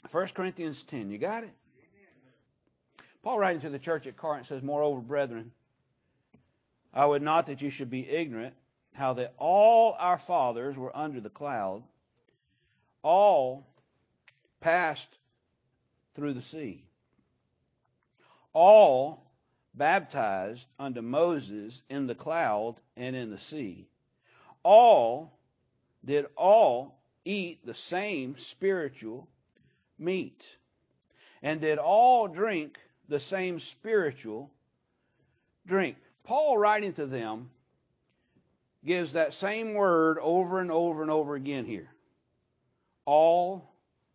1 Corinthians 10. You got it? Paul writing to the church at Corinth says, "Moreover, brethren, I would not that you should be ignorant how that all our fathers were under the cloud, all passed through the sea, all baptized unto Moses in the cloud and in the sea. All eat the same spiritual meat, and did all drink the same spiritual drink." Paul, writing to them, gives that same word over and over and over again here. All.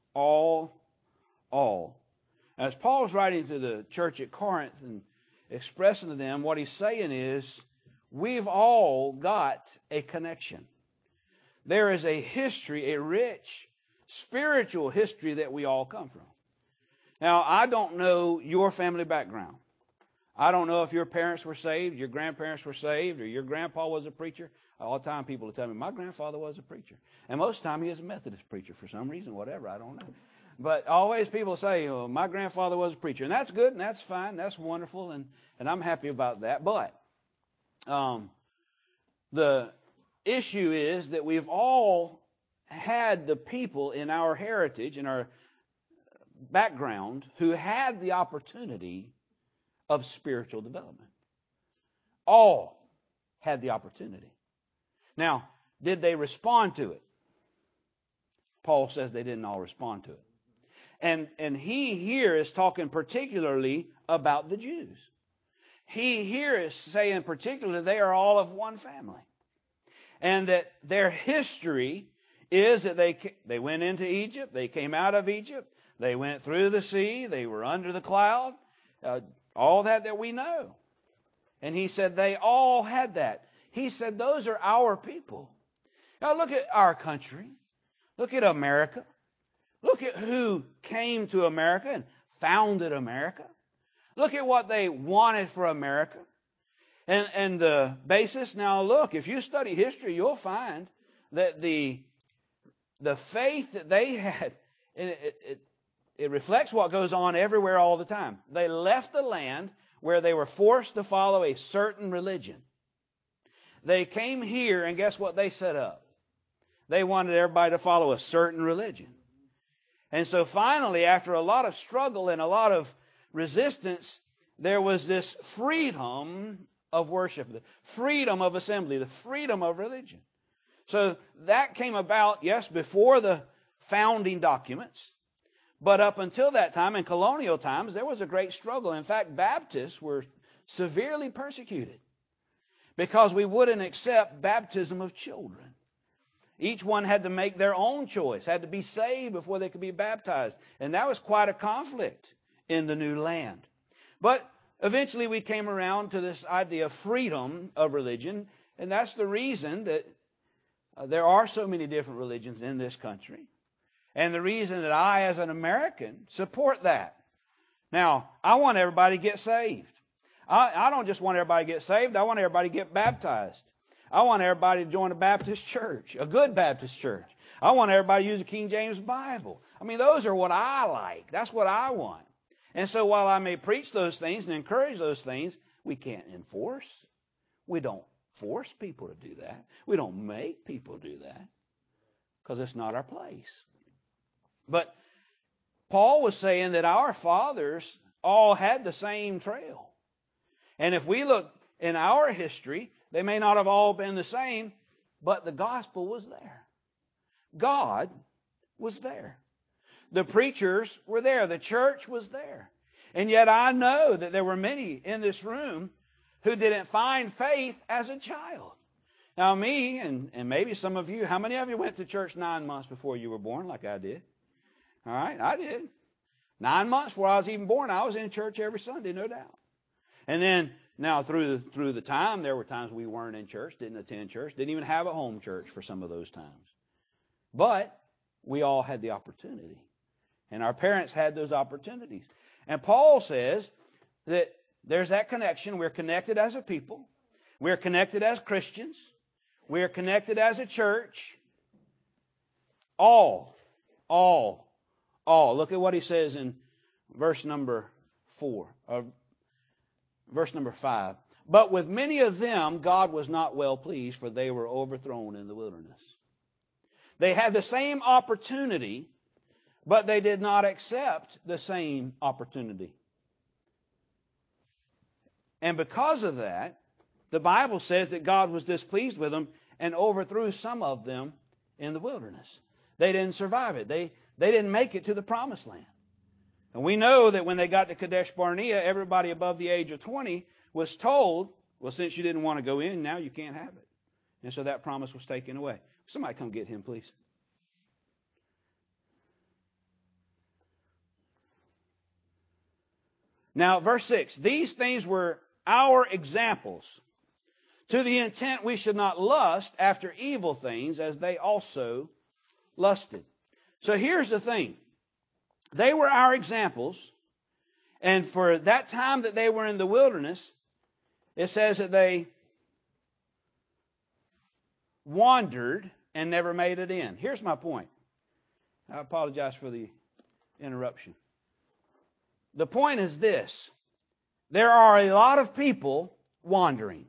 As Paul's writing to the church at Corinth and expressing to them, what he's saying is, we've all got a connection. There is a history, a rich spiritual history that we all come from. Now, I don't know your family background. I don't know if your parents were saved, your grandparents were saved, or your grandpa was a preacher. All the time people will tell me, my grandfather was a preacher. And most of the time he is a Methodist preacher for some reason, whatever, I don't know. But always people say, oh, my grandfather was a preacher. And that's good, and that's fine, that's wonderful, and I'm happy about that. But the issue is that we've all had the people in our heritage, in our background, who had the opportunity of spiritual development. All had the opportunity. Now, did they respond to it? Paul says they didn't all respond to it. And he here is talking particularly about the Jews. He here is saying particularly they are all of one family. And that their history is that they went into Egypt, they came out of Egypt, they went through the sea, they were under the cloud, all that we know. And he said they all had that. He said those are our people. Now look at our country. Look at America. Look at who came to America and founded America. Look at what they wanted for America. And the basis, now look, if you study history, you'll find that the faith that they had, it reflects what goes on everywhere all the time. They left the land where they were forced to follow a certain religion. They came here, and guess what they set up? They wanted everybody to follow a certain religion. And so finally, after a lot of struggle and a lot of resistance, there was this freedom of worship, the freedom of assembly, the freedom of religion. So that came about, yes, before the founding documents. But up until that time, in colonial times, there was a great struggle. In fact, Baptists were severely persecuted because we wouldn't accept baptism of children. Each one had to make their own choice, had to be saved before they could be baptized. And that was quite a conflict in the new land. But eventually we came around to this idea of freedom of religion. And that's the reason that there are so many different religions in this country. And the reason that I, as an American, support that. Now, I want everybody to get saved. I don't just want everybody to get saved. I want everybody to get baptized. I want everybody to join a Baptist church, a good Baptist church. I want everybody to use the King James Bible. I mean, those are what I like. That's what I want. And so while I may preach those things and encourage those things, we can't enforce. We don't force people to do that. We don't make people do that because it's not our place. But Paul was saying that our fathers all had the same trail. And if we look in our history, they may not have all been the same, but the gospel was there. God was there. The preachers were there. The church was there. And yet I know that there were many in this room who didn't find faith as a child. Now me, and maybe some of you, how many of you went to church 9 months before you were born like I did? All right, I did. 9 months before I was even born, I was in church every Sunday, no doubt. And then, now through the time, there were times we weren't in church, didn't attend church, didn't even have a home church for some of those times. But we all had the opportunity. And our parents had those opportunities. And Paul says that there's that connection. We're connected as a people. We're connected as Christians. We're connected as a church. All all. Look at what he says in verse number 4, or verse number 5. But with many of them God was not well pleased, for they were overthrown in the wilderness. They had the same opportunity, but they did not accept the same opportunity. And because of that, the Bible says that God was displeased with them and overthrew some of them in the wilderness. They didn't survive it. They didn't make it to the promised land. And we know that when they got to Kadesh Barnea, everybody above the age of 20 was told, well, since you didn't want to go in, now you can't have it. And so that promise was taken away. Somebody come get him, please. Now, verse 6, these things were our examples, to the intent we should not lust after evil things as they also lusted. So here's the thing. They were our examples, and for that time that they were in the wilderness, it says that they wandered and never made it in. Here's my point. I apologize for the interruption. The point is this. There are a lot of people wandering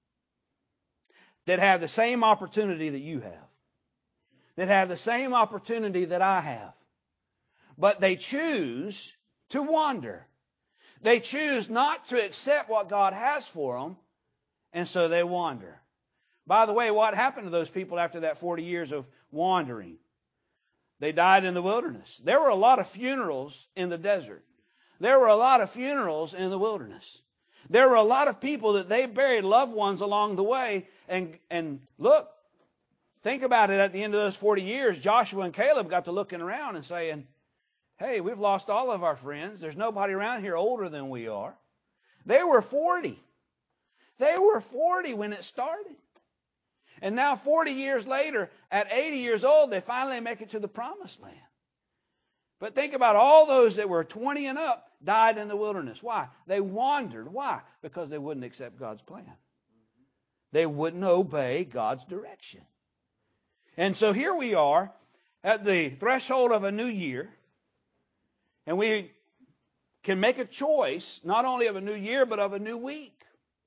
that have the same opportunity that you have, that have the same opportunity that I have. But they choose to wander. They choose not to accept what God has for them, and so they wander. By the way, what happened to those people after that 40 years of wandering? They died in the wilderness. There were a lot of funerals in the desert. There were a lot of funerals in the wilderness. There were a lot of people that they buried loved ones along the way. And look, think about it, at the end of those 40 years, Joshua and Caleb got to looking around and saying, hey, we've lost all of our friends. There's nobody around here older than we are. They were 40. They were 40 when it started. And now 40 years later, at 80 years old, they finally make it to the promised land. But think about all those that were 20 and up died in the wilderness. Why? They wandered. Why? Because they wouldn't accept God's plan. They wouldn't obey God's direction. And so here we are at the threshold of a new year. And we can make a choice, not only of a new year, but of a new week.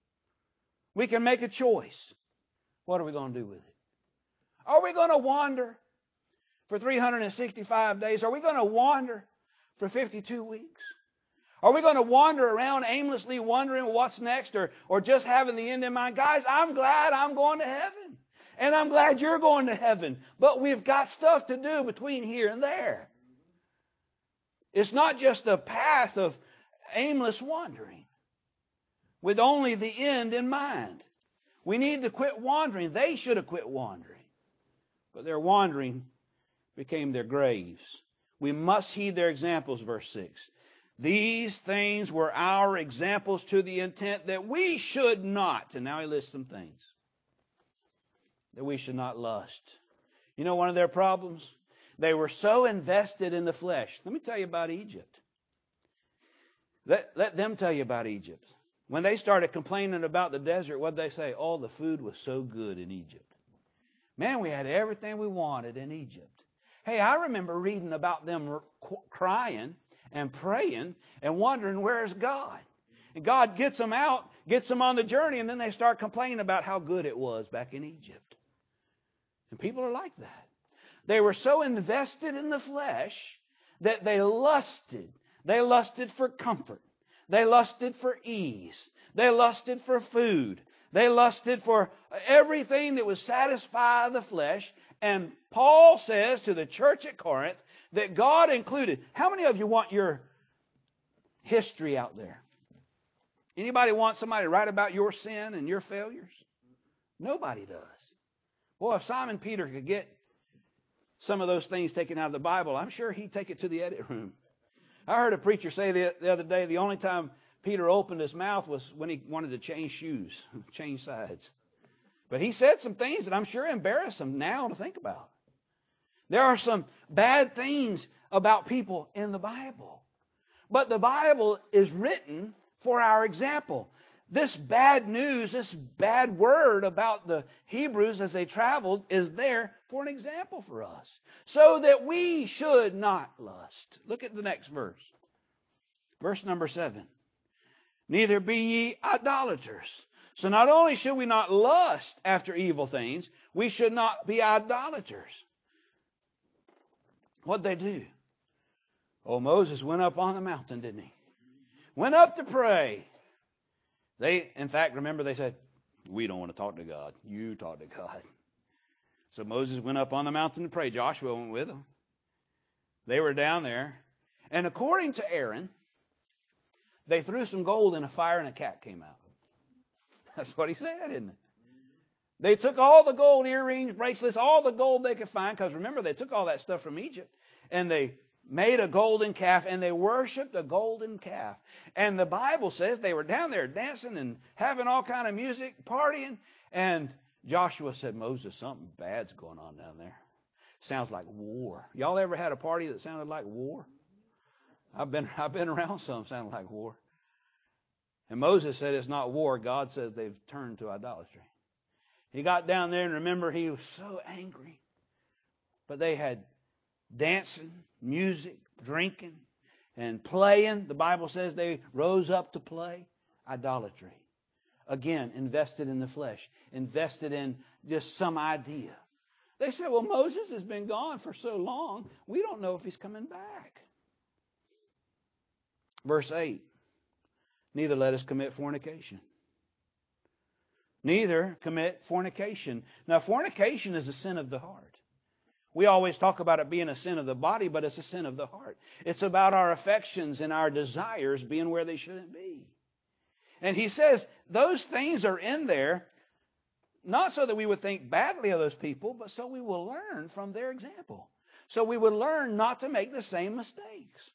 We can make a choice. What are we going to do with it? Are we going to wander for 365 days? Are we going to wander for 52 weeks? Are we going to wander around aimlessly wondering what's next, or just having the end in mind? Guys, I'm glad I'm going to heaven. And I'm glad you're going to heaven. But we've got stuff to do between here and there. It's not just a path of aimless wandering with only the end in mind. We need to quit wandering. They should have quit wandering. But their wandering became their graves. We must heed their examples, verse 6. These things were our examples to the intent that we should not. And now he lists some things. That we should not lust. You know one of their problems? They were so invested in the flesh. Let me tell you about Egypt. Let them tell you about Egypt. When they started complaining about the desert, what did they say? Oh, the food was so good in Egypt. Man, we had everything we wanted in Egypt. Hey, I remember reading about them crying and praying and wondering, where's God? And God gets them out, gets them on the journey, and then they start complaining about how good it was back in Egypt. And people are like that. They were so invested in the flesh that they lusted. They lusted for comfort. They lusted for ease. They lusted for food. They lusted for everything that would satisfy the flesh. And Paul says to the church at Corinth that God included. How many of you want your history out there? Anybody want somebody to write about your sin and your failures? Nobody does. Boy, if Simon Peter could get some of those things taken out of the Bible, I'm sure he'd take it to the edit room. I heard a preacher say the other day the only time Peter opened his mouth was when he wanted to change shoes, change sides. But he said some things that I'm sure embarrass him now to think about. There are some bad things about people in the Bible. But the Bible is written for our example. This bad news, this bad word about the Hebrews as they traveled is there for an example for us, so that we should not lust. Look at the next verse. Verse number 7. Neither be ye idolaters. So not only should we not lust after evil things, we should not be idolaters. What'd they do? Oh, Moses went up on the mountain, didn't he? Went up to pray. They, in fact, remember they said, we don't want to talk to God. You talk to God. So Moses went up on the mountain to pray. Joshua went with him. They were down there. And according to Aaron, they threw some gold in a fire and a cat came out. That's what he said, isn't it? They took all the gold earrings, bracelets, all the gold they could find. Because remember, they took all that stuff from Egypt. And they made a golden calf, and they worshiped a golden calf. And the Bible says they were down there dancing and having all kind of music, partying. And Joshua said, Moses, something bad's going on down there. Sounds like war. Y'all ever had a party that sounded like war? I've been around some sounded like war. And Moses said it's not war. God says they've turned to idolatry. He got down there, and remember, he was so angry. But they had dancing, music, drinking, and playing. The Bible says they rose up to play. Idolatry. Again, invested in the flesh. Invested in just some idea. They said, well, Moses has been gone for so long, we don't know if he's coming back. Verse 8. Neither let us commit fornication. Neither commit fornication. Now, fornication is a sin of the heart. We always talk about it being a sin of the body, but it's a sin of the heart. It's about our affections and our desires being where they shouldn't be. And he says those things are in there, not so that we would think badly of those people, but so we will learn from their example. So we would learn not to make the same mistakes.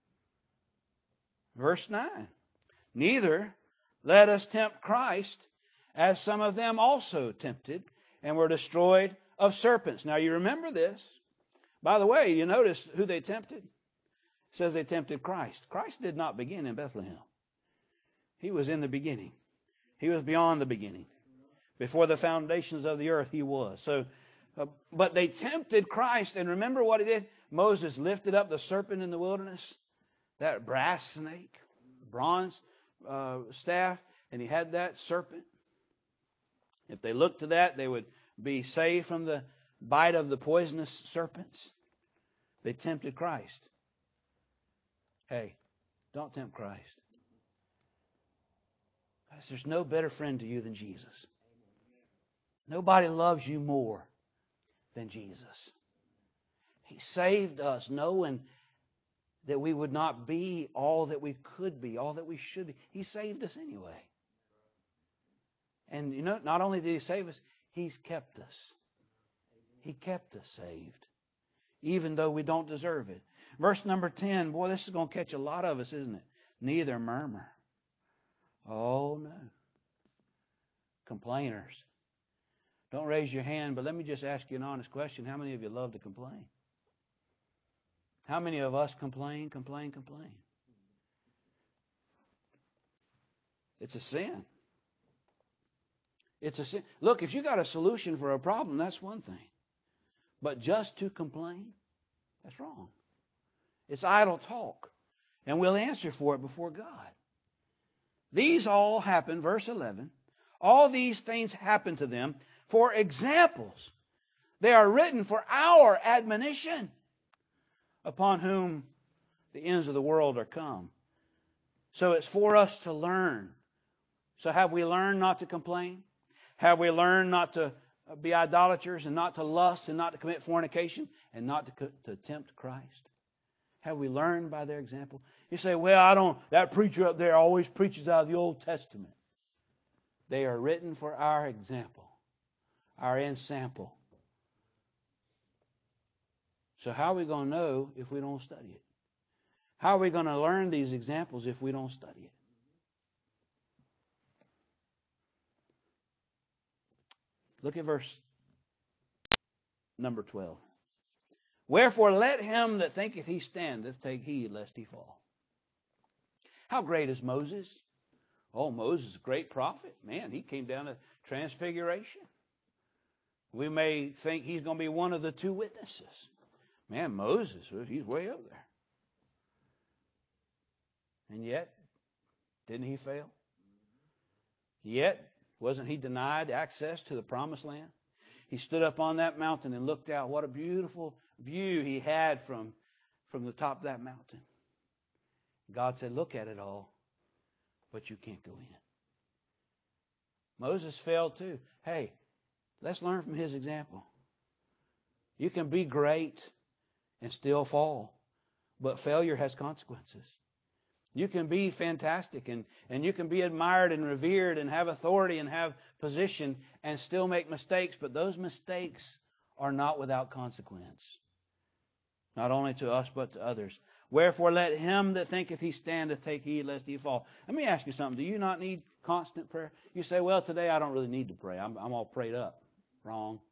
Verse 9. Neither let us tempt Christ, as some of them also tempted, and were destroyed of serpents. Now you remember this. By the way, you notice who they tempted? It says they tempted Christ. Christ did not begin in Bethlehem. He was in the beginning. He was beyond the beginning. Before the foundations of the earth, he was. So, but they tempted Christ, and remember what he did? Moses lifted up the serpent in the wilderness, that brass snake, bronze staff, and he had that serpent. If they looked to that, they would be saved from the bite of the poisonous serpents. They tempted Christ. Hey, don't tempt Christ. Because there's no better friend to you than Jesus. Nobody loves you more than Jesus. He saved us knowing that we would not be all that we could be, all that we should be. He saved us anyway. And you know, not only did he save us, he's kept us. He kept us saved, even though we don't deserve it. Verse number 10, boy, this is going to catch a lot of us, isn't it? Neither murmur. Oh, no. Complainers. Don't raise your hand, but let me just ask you an honest question. How many of you love to complain? How many of us complain? It's a sin. It's a sin. Look, if you got a solution for a problem, that's one thing. But just to complain, that's wrong. It's idle talk. And we'll answer for it before God. These all happen, verse 11, all these things happen to them for examples. They are written for our admonition, upon whom the ends of the world are come. So it's for us to learn. So have we learned not to complain? Have we learned not to be idolaters and not to lust and not to commit fornication and not to tempt Christ? Have we learned by their example? You say, well, that preacher up there always preaches out of the Old Testament. They are written for our example, our ensample. So how are we going to know if we don't study it? How are we going to learn these examples if we don't study it? Look at verse number 12. Wherefore let him that thinketh he standeth take heed lest he fall. How great is Moses? Oh, Moses, great prophet. Man, he came down to Transfiguration. We may think he's going to be one of the two witnesses. Man, Moses, he's way up there. And yet, didn't he fail? Yet, wasn't he denied access to the promised land? He stood up on that mountain and looked out. What a beautiful view he had from the top of that mountain. God said, look at it all, but you can't go in. Moses failed too. Hey, let's learn from his example. You can be great and still fall, but failure has consequences. You can be fantastic and you can be admired and revered and have authority and have position and still make mistakes, but those mistakes are not without consequence. Not only to us, but to others. Wherefore let him that thinketh he standeth take heed lest he fall. Let me ask you something. Do you not need constant prayer? You say, well, today I don't really need to pray. I'm all prayed up. Wrong.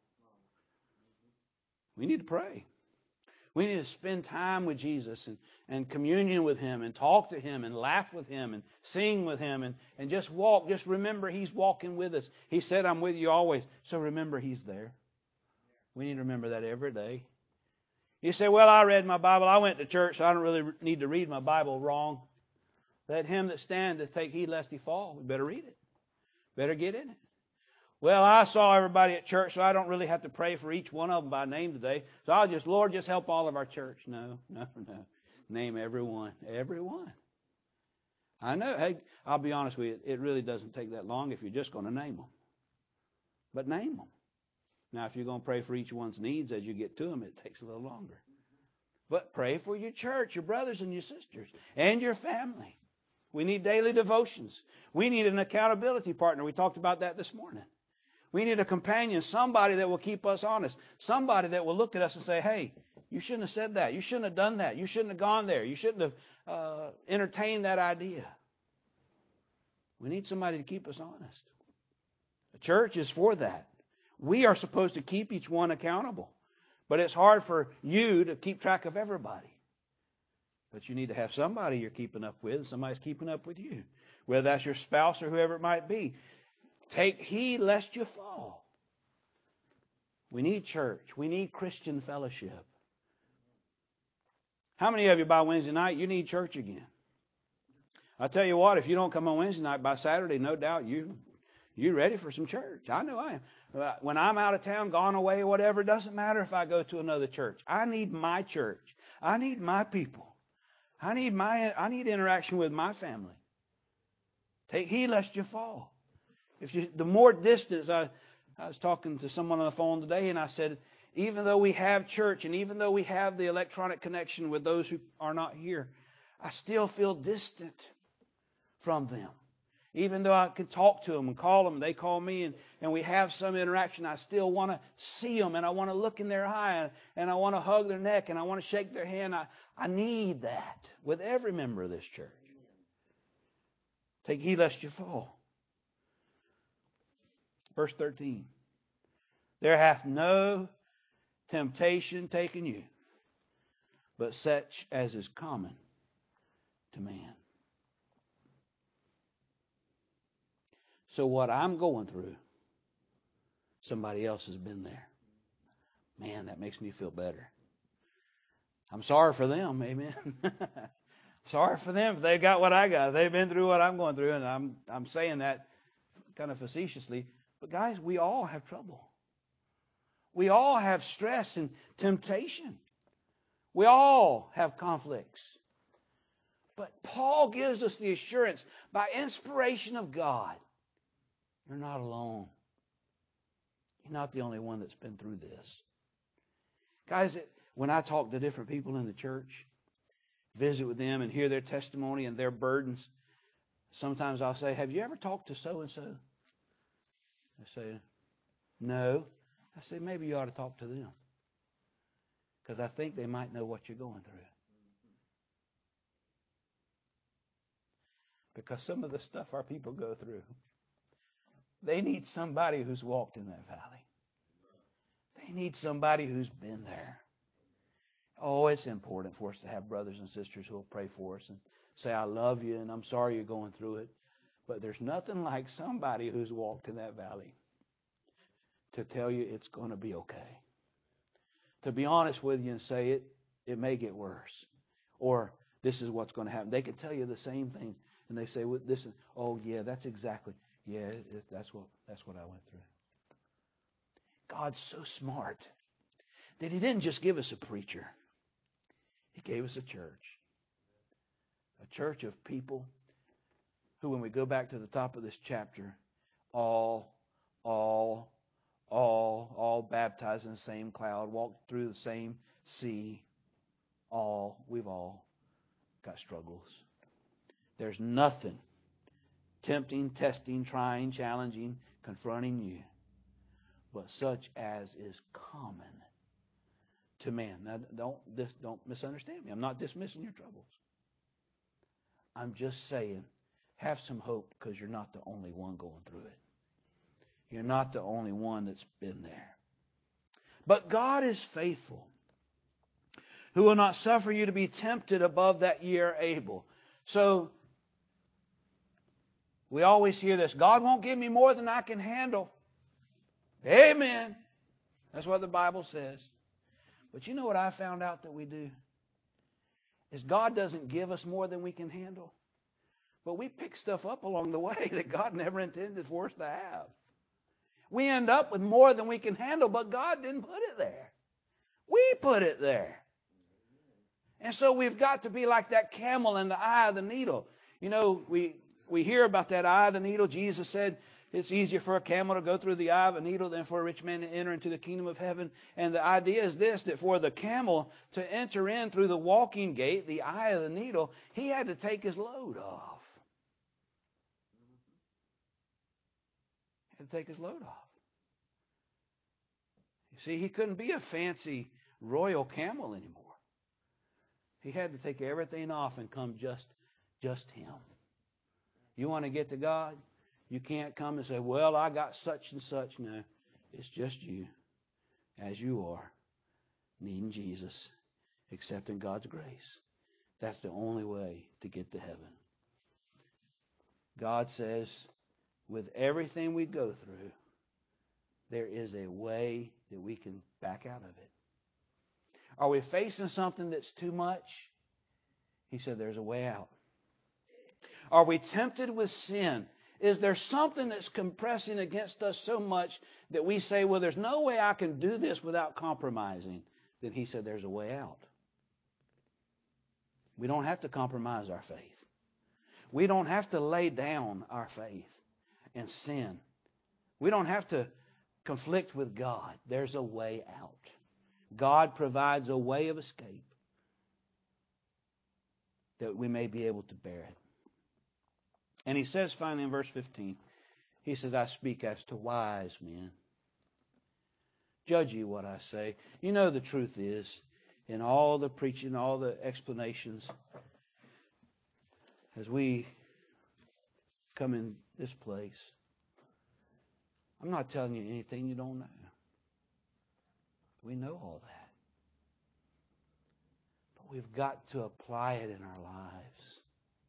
We need to pray. We need to spend time with Jesus and communion with Him and talk to Him and laugh with Him and sing with Him and just walk. Just remember He's walking with us. He said, I'm with you always. So remember He's there. We need to remember that every day. You say, well, I read my Bible. I went to church, so I don't really need to read my Bible. Wrong. Let him that standeth take heed lest he fall. We better read it. Better get in it. Well, I saw everybody at church, so I don't really have to pray for each one of them by name today. So I'll just, Lord, just help all of our church. No. Name everyone. Everyone. I know. Hey, I'll be honest with you. It really doesn't take that long if you're just going to name them. But name them. Now, if you're going to pray for each one's needs as you get to them, it takes a little longer. But pray for your church, your brothers and your sisters, and your family. We need daily devotions. We need an accountability partner. We talked about that this morning. We need a companion, somebody that will keep us honest, somebody that will look at us and say, hey, you shouldn't have said that. You shouldn't have done that. You shouldn't have gone there. You shouldn't have entertained that idea. We need somebody to keep us honest. The church is for that. We are supposed to keep each one accountable. But it's hard for you to keep track of everybody. But you need to have somebody you're keeping up with, somebody's keeping up with you. Whether that's your spouse or whoever it might be. Take heed lest you fall. We need church. We need Christian fellowship. How many of you by Wednesday night, you need church again? I'll tell you what, if you don't come on Wednesday night, by Saturday, no doubt you're ready for some church. I know I am. When I'm out of town, gone away, or whatever, it doesn't matter if I go to another church. I need my church. I need my people. I need interaction with my family. Take heed lest you fall. The more distance, I was talking to someone on the phone today, and I said, even though we have church and even though we have the electronic connection with those who are not here, I still feel distant from them. Even though I can talk to them and call them, they call me, and we have some interaction, I still want to see them, and I want to look in their eye, and I want to hug their neck, and I want to shake their hand. I need that with every member of this church. Take heed lest you fall. Verse 13. There hath no temptation taken you, but such as is common to man. So what I'm going through, somebody else has been there. Man, that makes me feel better. I'm sorry for them, amen. Sorry for them if they got what I got. They've been through what I'm going through, and I'm saying that kind of facetiously. But guys, we all have trouble. We all have stress and temptation. We all have conflicts. But Paul gives us the assurance by inspiration of God, you're not alone. You're not the only one that's been through this. Guys, when I talk to different people in the church, visit with them and hear their testimony and their burdens, sometimes I'll say, have you ever talked to so-and-so? They say, no. I say, maybe you ought to talk to them. Because I think they might know what you're going through. Because some of the stuff our people go through, they need somebody who's walked in that valley. They need somebody who's been there. Oh, it's important for us to have brothers and sisters who will pray for us and say, I love you and I'm sorry you're going through it. But there's nothing like somebody who's walked in that valley to tell you it's going to be okay. To be honest with you and say it may get worse. Or this is what's going to happen. They can tell you the same thing. And they say, well, this is, oh yeah, that's exactly, yeah, that's what I went through. God's so smart that He didn't just give us a preacher. He gave us a church. A church of people who, when we go back to the top of this chapter, all baptized in the same cloud, walked through the same sea, we've all got struggles. There's nothing tempting, testing, trying, challenging, confronting you, but such as is common to man. Now, don't misunderstand me. I'm not dismissing your troubles. I'm just saying, have some hope, because you're not the only one going through it. You're not the only one that's been there. But God is faithful, who will not suffer you to be tempted above that ye are able. So, we always hear this, God won't give me more than I can handle. Amen. That's what the Bible says. But you know what I found out that we do? Is God doesn't give us more than we can handle. But we pick stuff up along the way that God never intended for us to have. We end up with more than we can handle, but God didn't put it there. We put it there. And so we've got to be like that camel in the eye of the needle. You know, we hear about that eye of the needle. Jesus said it's easier for a camel to go through the eye of a needle than for a rich man to enter into the kingdom of heaven. And the idea is this, that for the camel to enter in through the walking gate, the eye of the needle, he had to take his load off. He had to take his load off. You see, he couldn't be a fancy royal camel anymore. He had to take everything off and come just him. You want to get to God? You can't come and say, well, I got such and such. No, it's just you, as you are, needing Jesus, accepting God's grace. That's the only way to get to heaven. God says, with everything we go through, there is a way that we can back out of it. Are we facing something that's too much? He said there's a way out. Are we tempted with sin? Is there something that's compressing against us so much that we say, well, there's no way I can do this without compromising? Then he said there's a way out. We don't have to compromise our faith. We don't have to lay down our faith and sin. We don't have to conflict with God. There's a way out. God provides a way of escape that we may be able to bear it. And he says finally in verse 15, he says, I speak as to wise men. Judge ye what I say. You know the truth is, in all the preaching, all the explanations, as we come in this place, I'm not telling you anything you don't know. We know all that. But we've got to apply it in our lives.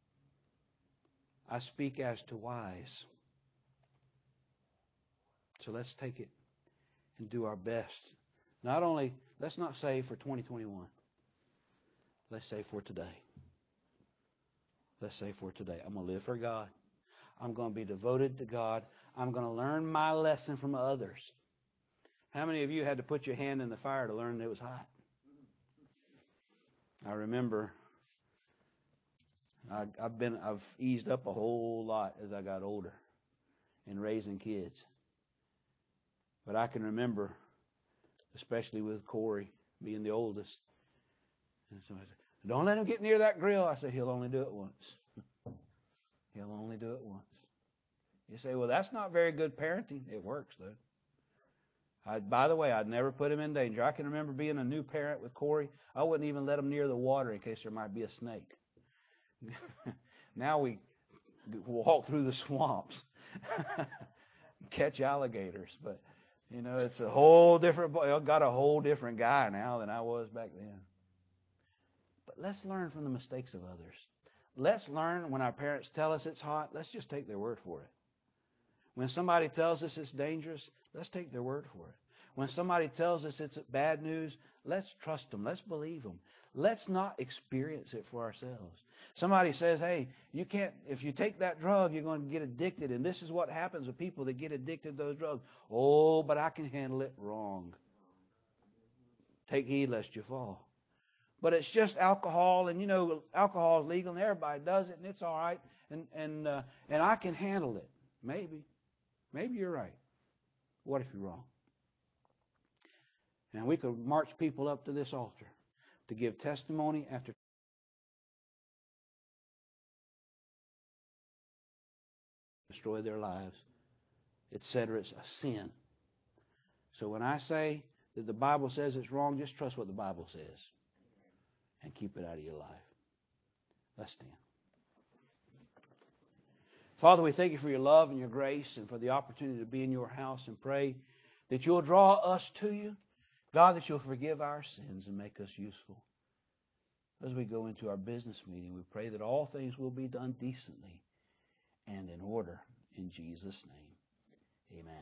I speak as to wise. So let's take it and do our best. Not only, let's not say for 2021. Let's say for today. Let's say for today. I'm going to live for God. I'm going to be devoted to God. I'm going to learn my lesson from others. How many of you had to put your hand in the fire to learn that it was hot? I remember I've eased up a whole lot as I got older in raising kids. But I can remember, especially with Corey being the oldest, and somebody said, don't let him get near that grill. I said, he'll only do it once. He'll only do it once. You say, well, that's not very good parenting. It works, though. By the way, I'd never put him in danger. I can remember being a new parent with Corey. I wouldn't even let him near the water in case there might be a snake. Now we walk through the swamps, catch alligators. But, you know, it's a whole different, I've got a whole different guy now than I was back then. But let's learn from the mistakes of others. let's learn when our parents tell us it's hot, let's just take their word for it. When somebody tells us it's dangerous, let's take their word for it. When somebody tells us it's bad news, let's trust them. Let's believe them. Let's not experience it for ourselves. Somebody says, hey, you can't, if you take that drug, you're going to get addicted. And this is what happens with people that get addicted to those drugs. Oh, but I can handle it. Wrong. Take heed lest you fall. But it's just alcohol, and alcohol is legal, and everybody does it, and it's all right, and I can handle it. Maybe you're right. What if you're wrong? And we could march people up to this altar to give testimony after destroy their lives, etc. It's a sin. So when I say that the Bible says it's wrong, just trust what the Bible says and keep it out of your life. Let's stand. Father, we thank you for your love and your grace and for the opportunity to be in your house, and pray that you'll draw us to you. God, that you'll forgive our sins and make us useful. As we go into our business meeting, we pray that all things will be done decently and in order. In Jesus' name, amen.